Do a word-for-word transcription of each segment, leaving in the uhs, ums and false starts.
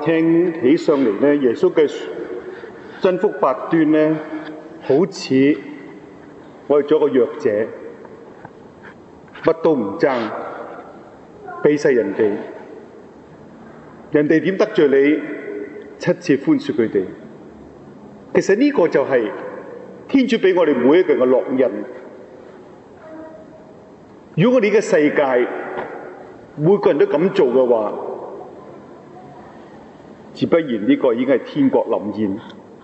聽起上嚟咧，耶穌嘅真福八端咧，好似我哋做一個弱者，乜都唔爭，俾晒人哋，人哋點得罪你，七次寬恕佢哋。其實呢個就係天主俾我哋每一個人嘅烙印。如果我哋嘅世界每個人都咁做嘅話，自不然呢個已經係天國臨現。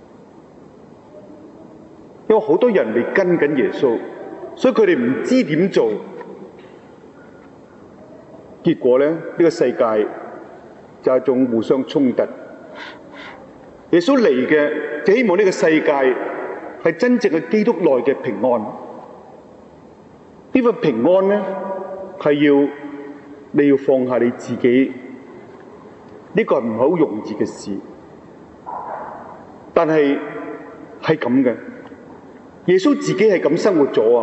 因為好多人未跟緊耶穌，所以佢哋唔知點做，結果咧，呢個世界就係一種互相衝突。耶穌嚟嘅就希望呢個世界係真正嘅基督內嘅平安。呢份平安咧係要你要放下你自己，呢個係唔係好容易嘅事，但係係咁嘅。耶穌自己係咁生活咗啊，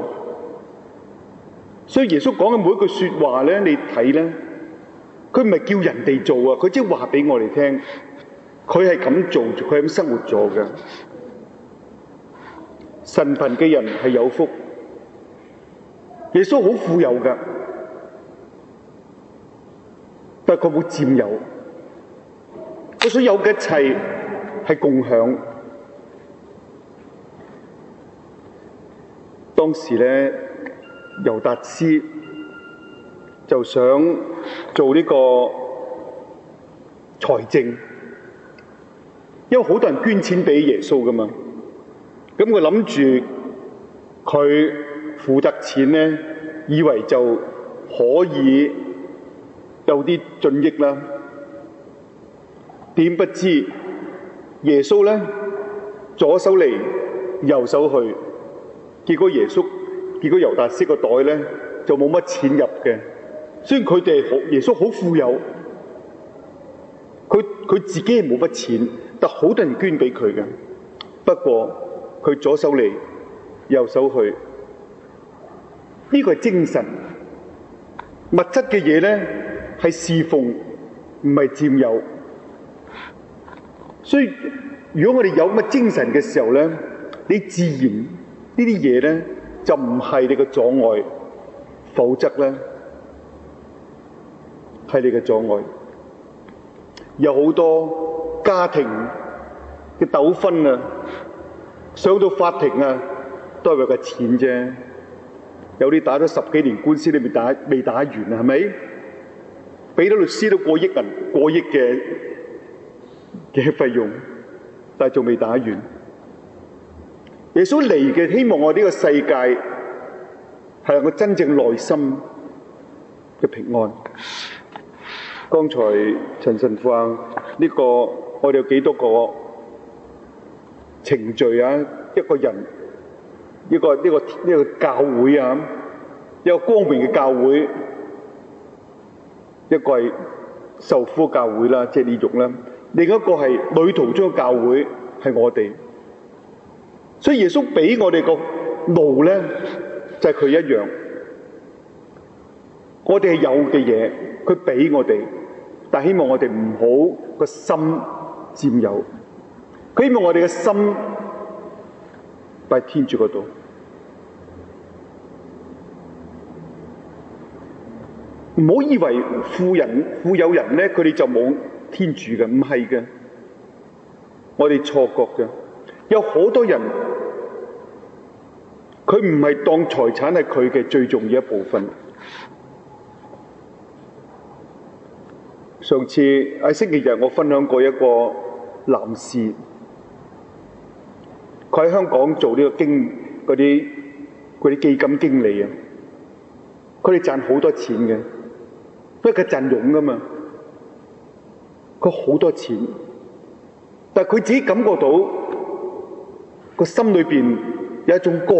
所以耶穌講嘅每一句說話咧，你睇咧，佢唔係叫人哋做啊，佢即係話俾我哋聽，佢係咁做，佢係咁生活咗嘅。神貧嘅人係有福，耶穌好富有噶，但係佢冇佔有，佢所有嘅一切係共享。當時咧，猶達斯就想做呢個財政，因為好多人捐錢俾耶穌噶嘛，咁佢諗住佢負責錢咧，以為就可以有啲進益啦。點不知耶穌咧左手嚟右手去。結果耶穌，結果猶達斯個袋咧就冇乜錢入嘅。雖然佢哋好，耶穌好富有，佢佢自己係冇乜錢，但好多人捐俾佢嘅。不過佢左手嚟，右手去，呢個係精神。物質嘅嘢咧係侍奉，唔係佔有。所以如果我哋有咁嘅精神嘅時候咧，你自然。呢啲嘢咧就唔係你嘅阻礙，否則咧係你嘅阻礙。有好多家庭嘅糾紛啊，上到法庭啊，都係為個錢啫。有啲打咗十幾年官司，你未打未打完啊？係咪？俾咗律師都過億銀、過億嘅嘅費用，但係仲未打完。耶穌嚟嘅希望我哋呢個世界係我真正內心嘅平安。剛才陳神父話呢個我哋有幾多個程序啊？一個人，一個呢個呢個教會啊，一個光榮嘅教會，一個係受苦教會啦，即係呢種啦。另一個係旅途中嘅教會，係我哋。所以耶穌俾我哋個路咧，就係佢一樣。我哋係有嘅嘢，佢俾我哋，但希望我哋唔好個心佔有。佢希望我哋嘅心擺喺天主嗰度。唔好以為富人富有人咧，佢哋就冇天主嘅，唔係嘅。我哋錯覺嘅。有好多人，佢唔係當財產係佢嘅最重要一部分。上次喺星期日我分享過一個男士，佢喺香港做呢個經嗰啲嗰啲基金經理啊，佢哋賺好多錢嘅，因為佢陣容噶嘛，佢好多錢，但係佢自己感覺到。個心裏邊有一種乾，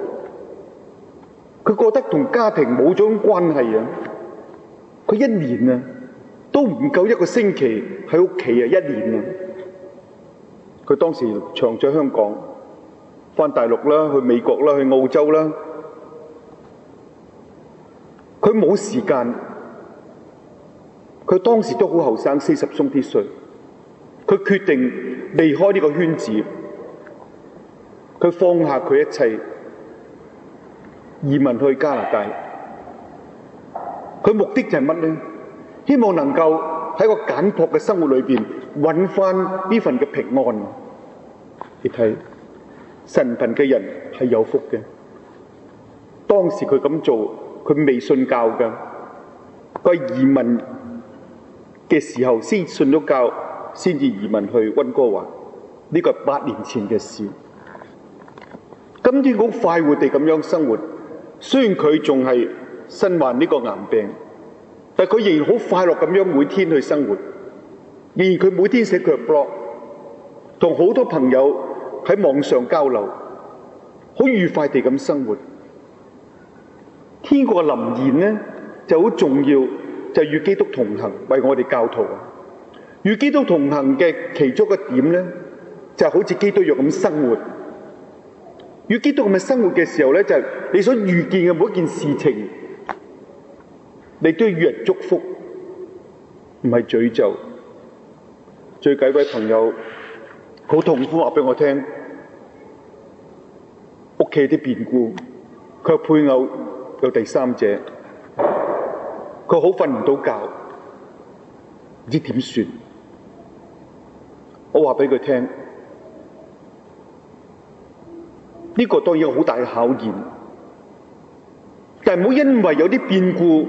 佢覺得同家庭冇咗種關係啊！佢一年啊都唔夠一個星期喺屋企啊，一年啊！佢當時長在香港，返大陸啦，去美國啦，去澳洲啦，佢冇時間。佢當時都好後生，四十鬆啲歲， 佢決定離開呢個圈子，佢放下佢一切，移民去加拿大。佢目的就係乜呢？希望能夠喺個簡樸嘅生活裏邊揾翻呢份嘅平安。你睇，神貧嘅人係有福嘅。當時佢咁做，佢未信教㗎，佢移民嘅時候先信咗教，先至移民去溫哥華。呢個係八年前嘅事。今天好快活地咁樣生活，雖然佢仲係身患呢個癌病，但佢仍然好快樂咁樣每天去生活。仍然佢每天寫佢嘅 blog， 同好多朋友喺網上交流，好愉快地咁生活。天國嘅臨現呢就好重要，就係與基督同行，為我哋教徒。與基督同行嘅其中一點呢，就係好似基督一樣咁生活。與基督咁嘅生活嘅時候呢，就係你所遇見嘅每一件事情，你都要與人祝福，唔係詛咒。最近一位朋友好痛苦話俾我聽，屋企啲變故，佢配偶有第三者，佢好瞓唔到覺，唔知點算。我話俾佢聽，呢個當然有好大嘅考驗，但係唔好因為有啲變故，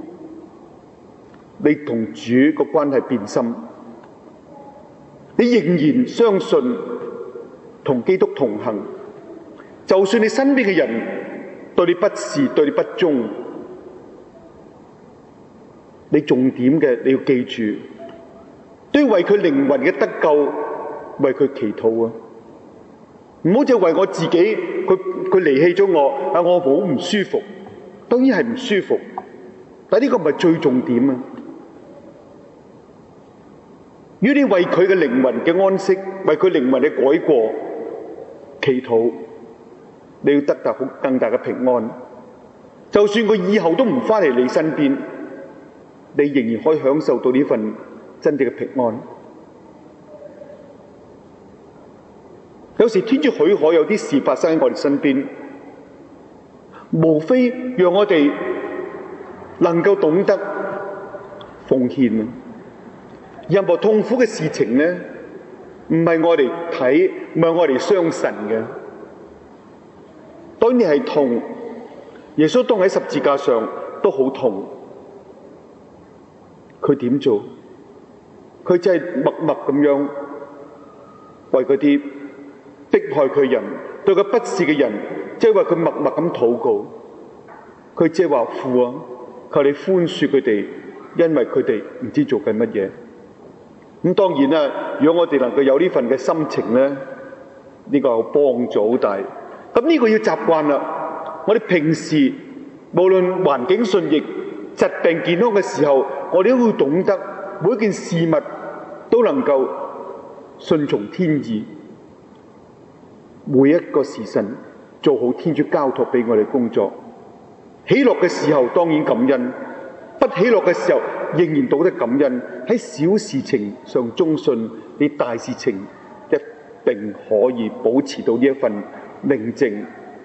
你同主個關係變心。你仍然相信同基督同行，就算你身邊嘅人對你不是，對你不忠，你重點嘅你要記住，都要為佢靈魂嘅得救，為佢祈禱啊！唔好就為我自己，佢佢離棄咗我啊，我好唔舒服，當然係唔舒服，但係呢個唔係最重點啊！如果你為佢嘅靈魂嘅安息，為佢靈魂嘅改過祈禱，你要得到好更大嘅平安。就算佢以後都唔翻嚟你身邊，你仍然可以享受到呢份真正嘅平安。有時天主許可有啲事發生喺我哋身邊，無非讓我哋能夠懂得奉獻。任何痛苦嘅事情呢，唔係我哋睇，唔係我哋傷神嘅。當然係痛，耶穌當喺十字架上都好痛。佢點做？佢真係默默咁樣為嗰啲迫害佢人、對佢不是嘅人，即係為佢默默咁禱告。佢即係話父啊，求你寬恕佢哋，因為佢哋唔知做緊乜嘢。咁當然啦，如果我哋能夠有呢份嘅心情咧，呢個有幫助好大。咁呢個要習慣啦。我哋平時無論環境順逆、疾病健康嘅時候，我哋都會懂得每一件事物都能夠順從天意，每一個時辰做好天主交託俾我哋工作。喜樂嘅時候當然感恩，不喜樂嘅時候仍然懂得感恩。喺小事情上忠信，你大事情一定可以保持到呢一份寧靜。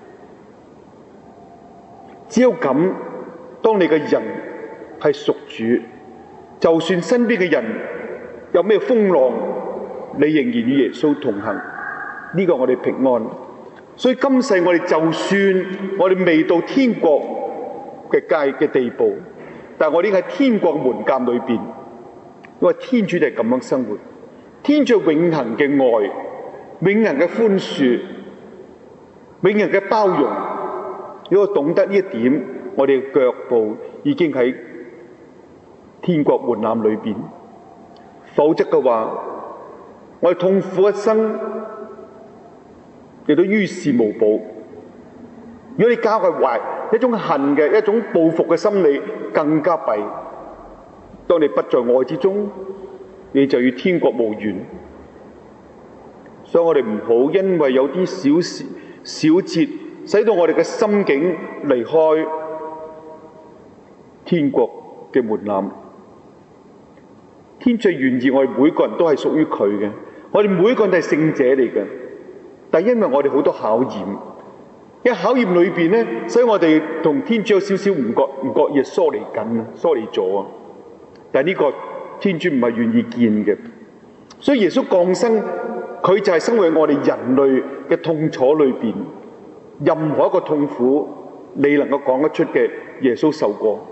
只有咁，當你嘅人係屬主，就算身邊嘅人有咩風浪，你仍然與耶穌同行。呢個我哋平安。所以今世我哋就算我哋未到天國嘅階嘅地步，但係我哋喺天國門檻裏邊，因為天主就係咁樣生活，天主永恆嘅愛、永恆嘅寬恕、永恆嘅包容。如果懂得呢一點，我哋嘅腳步已經喺天國門檻裏邊。否則嘅話，我哋痛苦一生，亦都於事無補。如果你教佢壞一種恨嘅、一種報復嘅心理，更加弊。當你不在愛之中，你就與天國無緣。所以我哋唔好因為有啲小事、小節，使到我哋嘅心境離開天國嘅門檻。 天主願意我哋每個人都係屬於佢嘅，我哋每個人都係聖者嚟嘅。但係因為我哋好多考驗，因為考驗裏邊咧，所以我哋同天主有少少唔覺唔覺意疏離緊，疏離咗啊！但係呢個天主唔係願意見嘅，所以耶穌降生，佢就係生活喺我哋人類嘅痛楚裏邊。任何一個痛苦，你能夠講得出嘅，耶穌受過。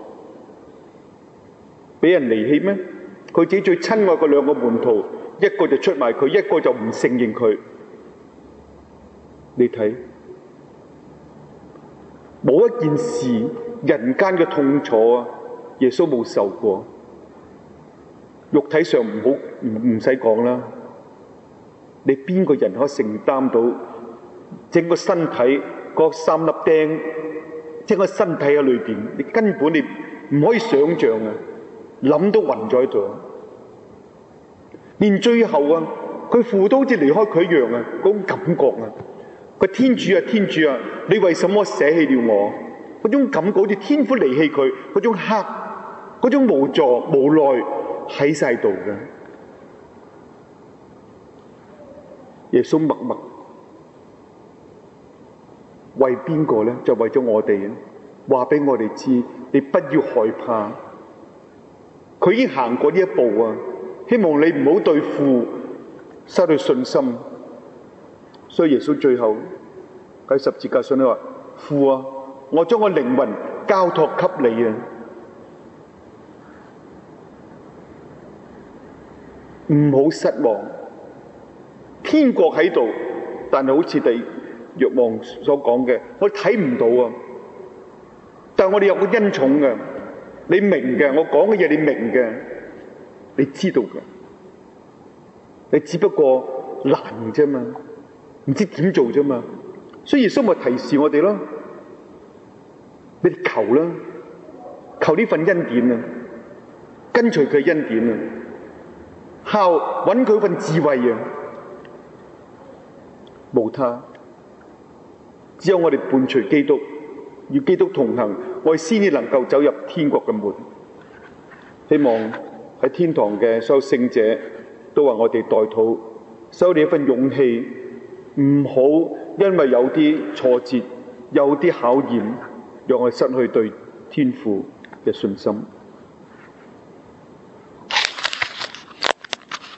俾人離棄咩？佢自己最親愛嘅兩個門徒，一個就出賣佢，一個就唔承認佢。你睇，冇一件事人間嘅痛楚啊，耶穌冇受過。肉體上唔好唔唔使講啦，你邊個人可以承擔到整個身體嗰三粒釘，整個身體喺裏邊，你根本你唔可以想象啊！諗都暈咗喺度，連最後啊，佢父都好似離開佢一樣啊，嗰種感覺啊，個天主啊天主啊，你為什麼捨棄了我？嗰種感覺好似天父離棄佢，嗰種黑，嗰種無助無奈喺晒度嘅。耶穌默默為邊個咧？就為咗我哋，話俾我哋知，你不要害怕。佢已經行過呢一步啊！希望你唔好對父失去信心。所以耶穌最後喺十字架上咧話：父啊，我將我靈魂交託給你啊！唔好失望，天國喺度，但係好似地若望所講嘅，我哋睇唔到啊！但係我哋有個恩寵嘅。你明嘅，我講嘅嘢你明嘅，你知道嘅，你只不過難啫嘛，唔知點做啫嘛，所以耶穌咪提示我哋咯，你哋求啦，求呢份恩典啊，跟隨佢恩典啊，靠揾佢份智慧啊，無他，只有我哋伴隨基督，與基督同行，我哋先至能夠走入天國嘅門。希望喺天堂嘅所有聖者都為我哋代禱，收你一份勇氣，唔好因為有啲挫折、有啲考驗，讓我哋失去對天父嘅信心。